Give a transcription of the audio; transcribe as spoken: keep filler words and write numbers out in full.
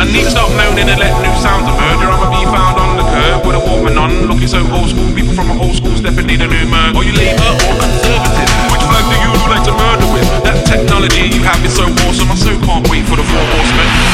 I need to stop moaning and let new sounds emerge, or I'ma be found on the curb with a Walkman on, looking so old school. People from my old school stepping need a new merge. Are you Labour or Conservative? Which flag do you like to murder with? That technology you have is so awesome. I so can't wait for the four horsemen.